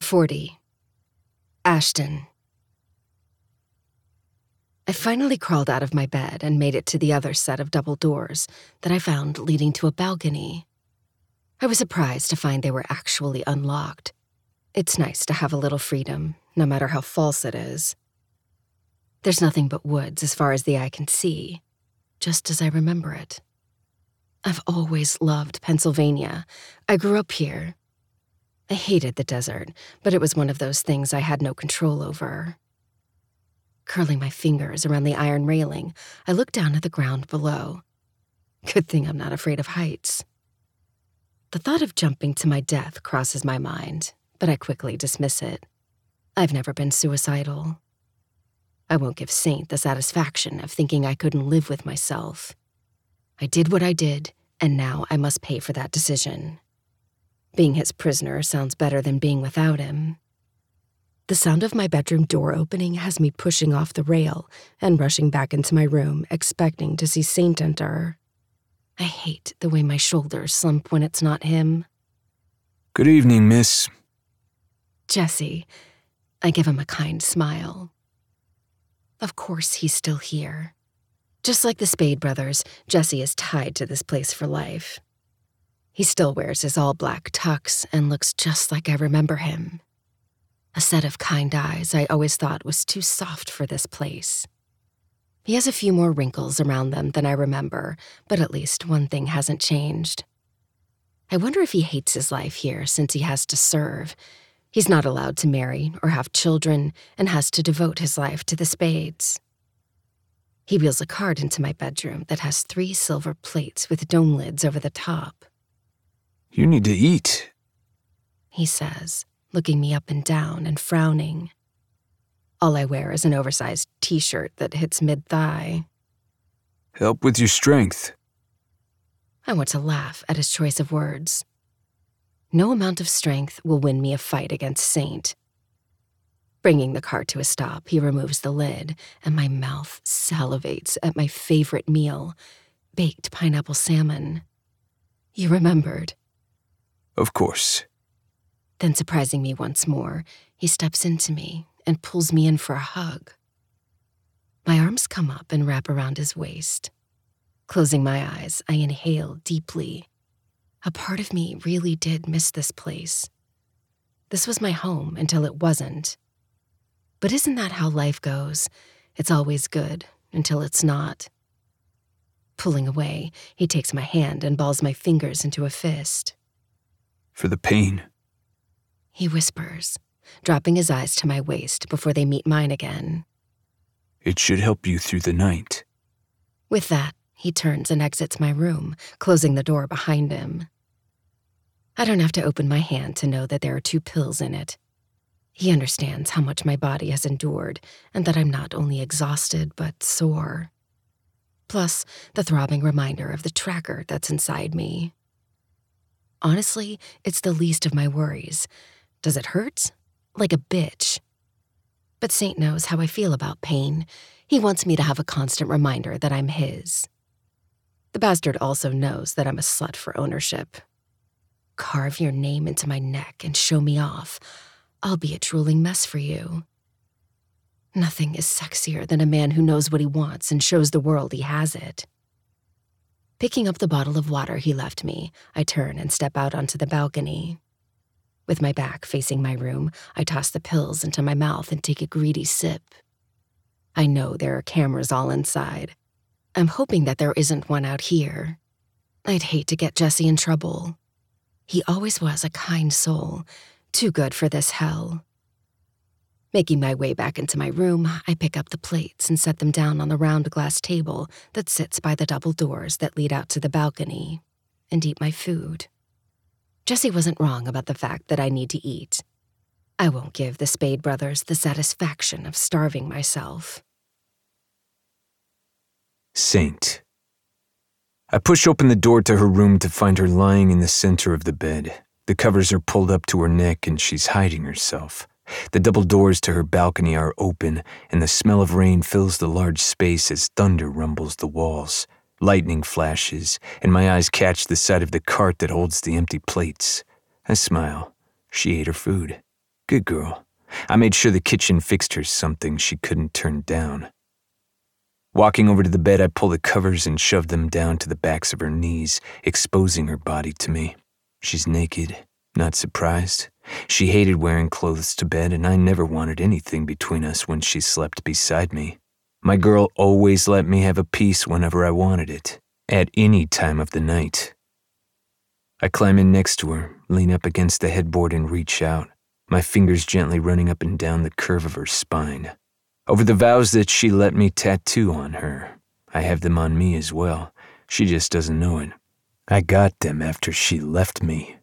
40. Ashton. I finally crawled out of my bed and made it to the other set of double doors that I found leading to a balcony. I was surprised to find they were actually unlocked. It's nice to have a little freedom, no matter how false it is. There's nothing but woods as far as the eye can see, just as I remember it. I've always loved Pennsylvania. I grew up here. I hated the desert, but it was one of those things I had no control over. Curling my fingers around the iron railing, I looked down at the ground below. Good thing I'm not afraid of heights. The thought of jumping to my death crosses my mind, but I quickly dismiss it. I've never been suicidal. I won't give Saint the satisfaction of thinking I couldn't live with myself. I did what I did, and now I must pay for that decision. Being his prisoner sounds better than being without him. The sound of my bedroom door opening has me pushing off the rail and rushing back into my room, expecting to see Saint enter. I hate the way my shoulders slump when it's not him. Good evening, miss. Jesse. I give him a kind smile. Of course he's still here. Just like the Spade brothers, Jesse is tied to this place for life. He still wears his all-black tux and looks just like I remember him. A set of kind eyes I always thought was too soft for this place. He has a few more wrinkles around them than I remember, but at least one thing hasn't changed. I wonder if he hates his life here since he has to serve. He's not allowed to marry or have children and has to devote his life to the Spades. He wheels a cart into my bedroom that has 3 silver plates with dome lids over the top. You need to eat, he says, looking me up and down and frowning. All I wear is an oversized t-shirt that hits mid-thigh. Help with your strength. I want to laugh at his choice of words. No amount of strength will win me a fight against Saint. Bringing the cart to a stop, he removes the lid, and my mouth salivates at my favorite meal, baked pineapple salmon. You remembered. Of course. Then, surprising me once more, he steps into me and pulls me in for a hug. My arms come up and wrap around his waist. Closing my eyes, I inhale deeply. A part of me really did miss this place. This was my home until it wasn't. But isn't that how life goes? It's always good until it's not. Pulling away, he takes my hand and balls my fingers into a fist. For the pain. He whispers, dropping his eyes to my waist before they meet mine again. It should help you through the night. With that, he turns and exits my room, closing the door behind him. I don't have to open my hand to know that there are 2 pills in it. He understands how much my body has endured and that I'm not only exhausted but sore. Plus, the throbbing reminder of the tracker that's inside me. Honestly, it's the least of my worries. Does it hurt? Like a bitch. But Saint knows how I feel about pain. He wants me to have a constant reminder that I'm his. The bastard also knows that I'm a slut for ownership. Carve your name into my neck and show me off. I'll be a drooling mess for you. Nothing is sexier than a man who knows what he wants and shows the world he has it. Picking up the bottle of water he left me, I turn and step out onto the balcony. With my back facing my room, I toss the pills into my mouth and take a greedy sip. I know there are cameras all inside. I'm hoping that there isn't one out here. I'd hate to get Jesse in trouble. He always was a kind soul, too good for this hell. Making my way back into my room, I pick up the plates and set them down on the round glass table that sits by the double doors that lead out to the balcony, and eat my food. Jesse wasn't wrong about the fact that I need to eat. I won't give the Spade brothers the satisfaction of starving myself. Saint. I push open the door to her room to find her lying in the center of the bed. The covers are pulled up to her neck and she's hiding herself. The double doors to her balcony are open, and the smell of rain fills the large space as thunder rumbles the walls. Lightning flashes, and my eyes catch the side of the cart that holds the empty plates. I smile. She ate her food. Good girl. I made sure the kitchen fixed her something she couldn't turn down. Walking over to the bed, I pulled the covers and shoved them down to the backs of her knees, exposing her body to me. She's naked. Not surprised. She hated wearing clothes to bed, and I never wanted anything between us when she slept beside me. My girl always let me have a piece whenever I wanted it, at any time of the night. I climb in next to her, lean up against the headboard and reach out, my fingers gently running up and down the curve of her spine. Over the vows that she let me tattoo on her. I have them on me as well. She just doesn't know it. I got them after she left me.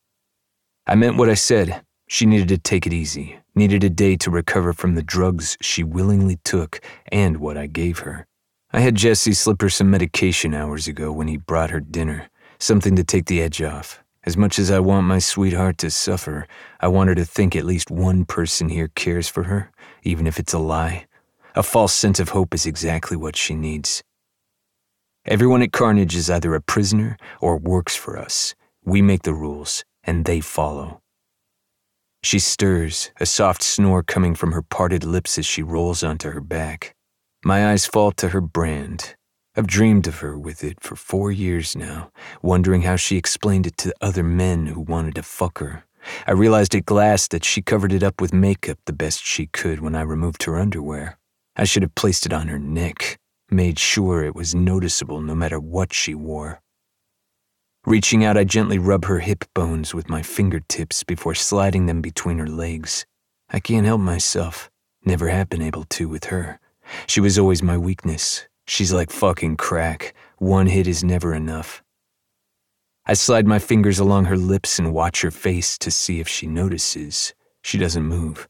I meant what I said. She needed to take it easy, needed a day to recover from the drugs she willingly took and what I gave her. I had Jesse slip her some medication hours ago when he brought her dinner, something to take the edge off. As much as I want my sweetheart to suffer, I want her to think at least one person here cares for her, even if it's a lie. A false sense of hope is exactly what she needs. Everyone at Carnage is either a prisoner or works for us. We make the rules, and they follow. She stirs, a soft snore coming from her parted lips as she rolls onto her back. My eyes fall to her brand. I've dreamed of her with it for 4 years now, wondering how she explained it to other men who wanted to fuck her. I realized at last that she covered it up with makeup the best she could when I removed her underwear. I should have placed it on her neck, made sure it was noticeable no matter what she wore. Reaching out, I gently rub her hip bones with my fingertips before sliding them between her legs. I can't help myself. Never have been able to with her. She was always my weakness. She's like fucking crack. One hit is never enough. I slide my fingers along her lips and watch her face to see if she notices. She doesn't move.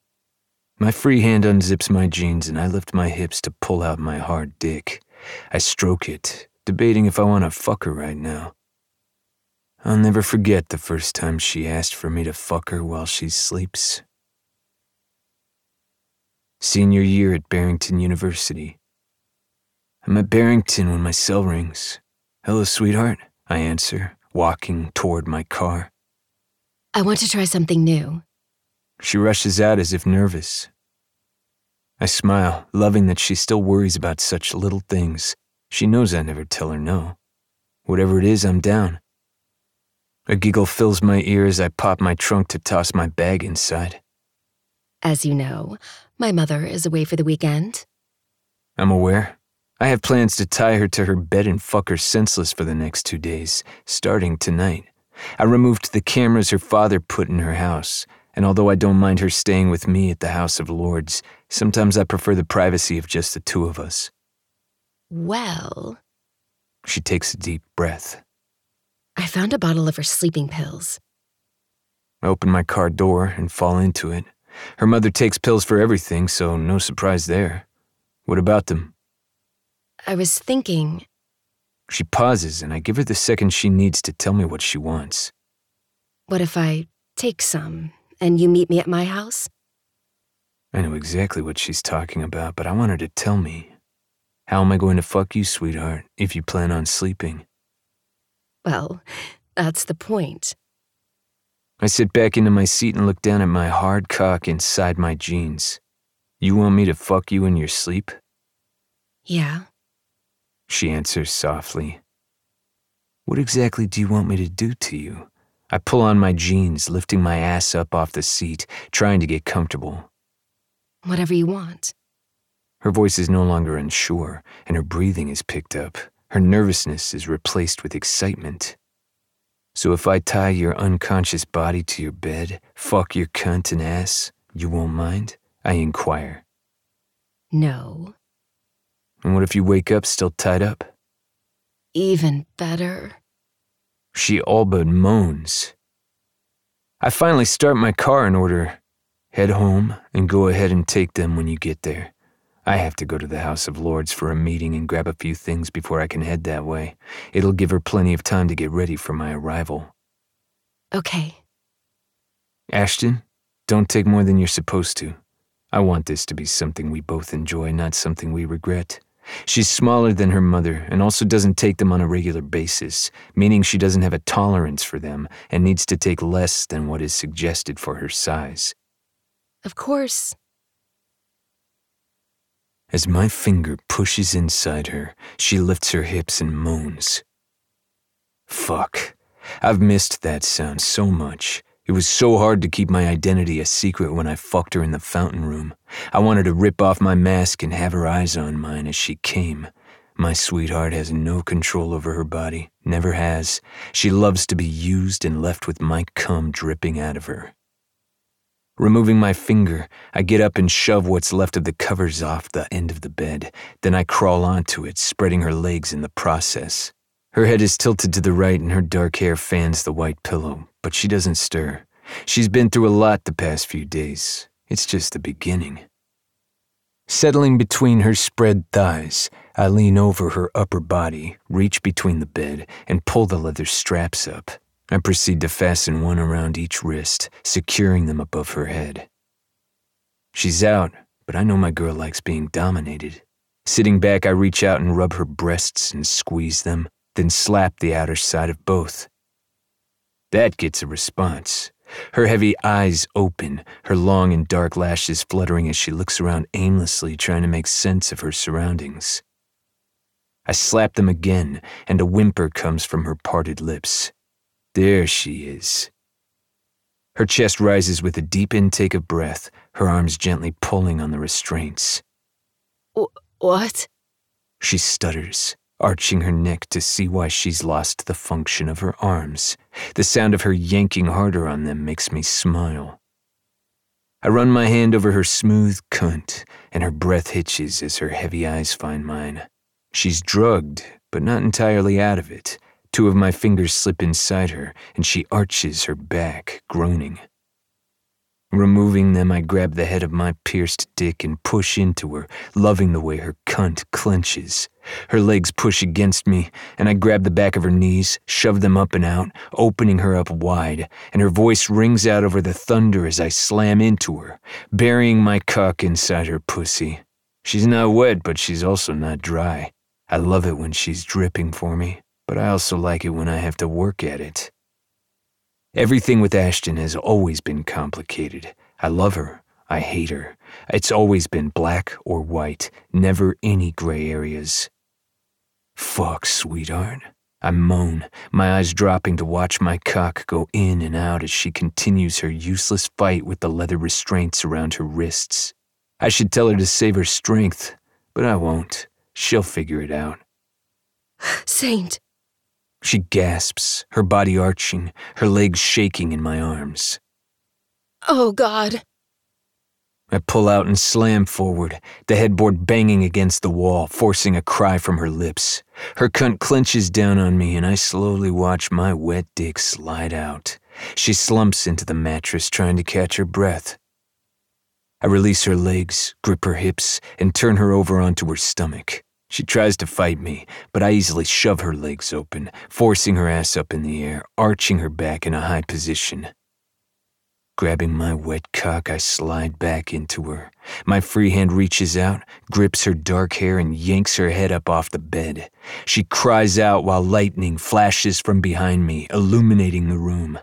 My free hand unzips my jeans and I lift my hips to pull out my hard dick. I stroke it, debating if I want to fuck her right now. I'll never forget the first time she asked for me to fuck her while she sleeps. Senior year at Barrington University. I'm at Barrington when my cell rings. Hello, sweetheart, I answer, walking toward my car. I want to try something new. She rushes out as if nervous. I smile, loving that she still worries about such little things. She knows I never tell her no. Whatever it is, I'm down. A giggle fills my ear as I pop my trunk to toss my bag inside. As you know, my mother is away for the weekend. I'm aware. I have plans to tie her to her bed and fuck her senseless for the next 2 days, starting tonight. I removed the cameras her father put in her house, and although I don't mind her staying with me at the House of Lords, sometimes I prefer the privacy of just the two of us. Well... She takes a deep breath. I found a bottle of her sleeping pills. I open my car door and fall into it. Her mother takes pills for everything, so no surprise there. What about them? I was thinking... She pauses, and I give her the second she needs to tell me what she wants. What if I take some, and you meet me at my house? I know exactly what she's talking about, but I want her to tell me. How am I going to fuck you, sweetheart, if you plan on sleeping? Well, that's the point. I sit back into my seat and look down at my hard cock inside my jeans. You want me to fuck you in your sleep? Yeah. She answers softly. What exactly do you want me to do to you? I pull on my jeans, lifting my ass up off the seat, trying to get comfortable. Whatever you want. Her voice is no longer unsure, and her breathing is picked up. Her nervousness is replaced with excitement. So if I tie your unconscious body to your bed, fuck your cunt and ass, you won't mind? I inquire. No. And what if you wake up still tied up? Even better. She all but moans. I finally start my car and order, head home and go ahead and take them when you get there. I have to go to the House of Lords for a meeting and grab a few things before I can head that way. It'll give her plenty of time to get ready for my arrival. Okay. Ashton, don't take more than you're supposed to. I want this to be something we both enjoy, not something we regret. She's smaller than her mother and also doesn't take them on a regular basis, meaning she doesn't have a tolerance for them and needs to take less than what is suggested for her size. Of course. As my finger pushes inside her, she lifts her hips and moans. Fuck. I've missed that sound so much. It was so hard to keep my identity a secret when I fucked her in the fountain room. I wanted to rip off my mask and have her eyes on mine as she came. My sweetheart has no control over her body, never has. She loves to be used and left with my cum dripping out of her. Removing my finger, I get up and shove what's left of the covers off the end of the bed. Then I crawl onto it, spreading her legs in the process. Her head is tilted to the right and her dark hair fans the white pillow, but she doesn't stir. She's been through a lot the past few days. It's just the beginning. Settling between her spread thighs, I lean over her upper body, reach between the bed, and pull the leather straps up. I proceed to fasten one around each wrist, securing them above her head. She's out, but I know my girl likes being dominated. Sitting back, I reach out and rub her breasts and squeeze them, then slap the outer side of both. That gets a response. Her heavy eyes open, her long and dark lashes fluttering as she looks around aimlessly, trying to make sense of her surroundings. I slap them again, and a whimper comes from her parted lips. There she is. Her chest rises with a deep intake of breath, her arms gently pulling on the restraints. What? She stutters, arching her neck to see why she's lost the function of her arms. The sound of her yanking harder on them makes me smile. I run my hand over her smooth cunt, and her breath hitches as her heavy eyes find mine. She's drugged, but not entirely out of it. Two of my fingers slip inside her, and she arches her back, groaning. Removing them, I grab the head of my pierced dick and push into her, loving the way her cunt clenches. Her legs push against me, and I grab the back of her knees, shove them up and out, opening her up wide, and her voice rings out over the thunder as I slam into her, burying my cock inside her pussy. She's not wet, but she's also not dry. I love it when she's dripping for me, but I also like it when I have to work at it. Everything with Ashton has always been complicated. I love her. I hate her. It's always been black or white, never any gray areas. Fuck, sweetheart. I moan, my eyes dropping to watch my cock go in and out as she continues her useless fight with the leather restraints around her wrists. I should tell her to save her strength, but I won't. She'll figure it out. Saint. She gasps, her body arching, her legs shaking in my arms. Oh, God. I pull out and slam forward, the headboard banging against the wall, forcing a cry from her lips. Her cunt clenches down on me, and I slowly watch my wet dick slide out. She slumps into the mattress, trying to catch her breath. I release her legs, grip her hips, and turn her over onto her stomach. She tries to fight me, but I easily shove her legs open, forcing her ass up in the air, arching her back in a high position. Grabbing my wet cock, I slide back into her. My free hand reaches out, grips her dark hair, and yanks her head up off the bed. She cries out while lightning flashes from behind me, illuminating the room.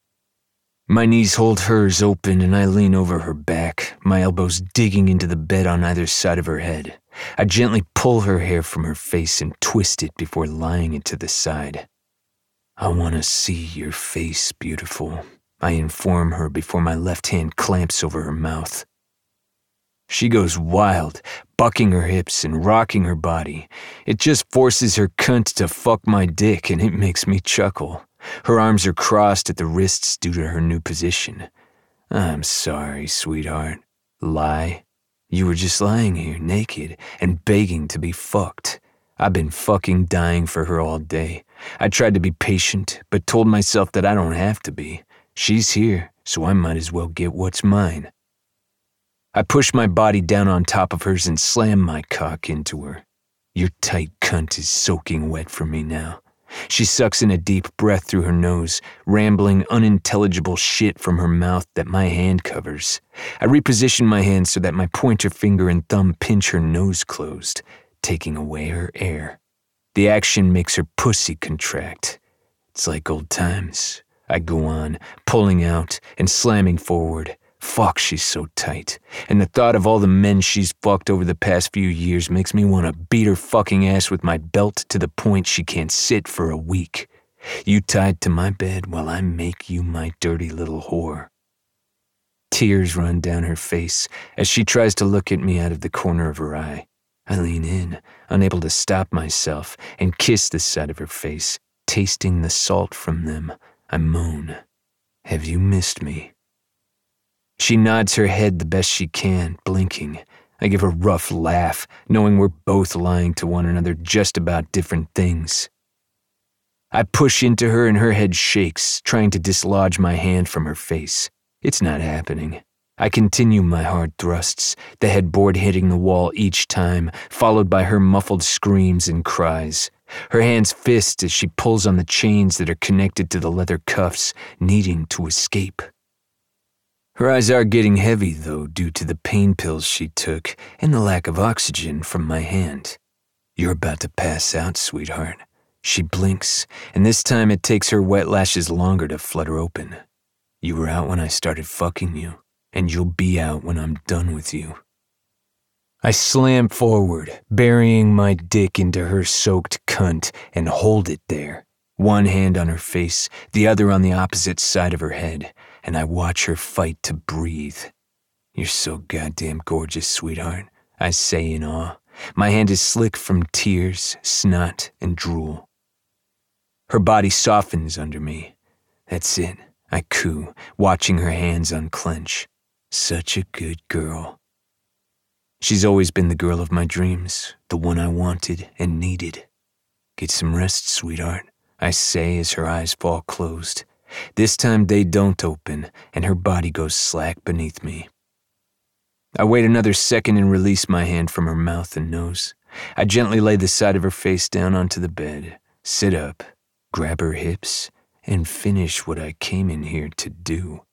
My knees hold hers open, and I lean over her back, my elbows digging into the bed on either side of her head. I gently pull her hair from her face and twist it before lying it to the side. I want to see your face, beautiful, I inform her before my left hand clamps over her mouth. She goes wild, bucking her hips and rocking her body. It just forces her cunt to fuck my dick, and it makes me chuckle. Her arms are crossed at the wrists due to her new position. I'm sorry, sweetheart. Lie? You were just lying here, naked, and begging to be fucked. I've been fucking dying for her all day. I tried to be patient, but told myself that I don't have to be. She's here, so I might as well get what's mine. I push my body down on top of hers and slam my cock into her. Your tight cunt is soaking wet for me now. She sucks in a deep breath through her nose, rambling unintelligible shit from her mouth that my hand covers. I reposition my hand so that my pointer finger and thumb pinch her nose closed, taking away her air. The action makes her pussy contract. It's like old times. I go on, pulling out and slamming forward, Fuck, she's so tight. And the thought of all the men she's fucked over the past few years makes me want to beat her fucking ass with my belt to the point she can't sit for a week. You tied to my bed while I make you my dirty little whore. Tears run down her face as she tries to look at me out of the corner of her eye. I lean in, unable to stop myself, and kiss the side of her face, tasting the salt from them. I moan, "Have you missed me?" She nods her head the best she can, blinking. I give a rough laugh, knowing we're both lying to one another just about different things. I push into her and her head shakes, trying to dislodge my hand from her face. It's not happening. I continue my hard thrusts, the headboard hitting the wall each time, followed by her muffled screams and cries. Her hands fist as she pulls on the chains that are connected to the leather cuffs, needing to escape. Her eyes are getting heavy, though, due to the pain pills she took and the lack of oxygen from my hand. "You're about to pass out, sweetheart." She blinks, and this time it takes her wet lashes longer to flutter open. "You were out when I started fucking you, and you'll be out when I'm done with you." I slam forward, burying my dick into her soaked cunt, and hold it there. One hand on her face, the other on the opposite side of her head, and I watch her fight to breathe. "You're so goddamn gorgeous, sweetheart," I say in awe. My hand is slick from tears, snot, and drool. Her body softens under me. "That's it," I coo, watching her hands unclench. "Such a good girl." She's always been the girl of my dreams, the one I wanted and needed. "Get some rest, sweetheart," I say as her eyes fall closed. This time they don't open, and her body goes slack beneath me. I wait another second and release my hand from her mouth and nose. I gently lay the side of her face down onto the bed, sit up, grab her hips, and finish what I came in here to do.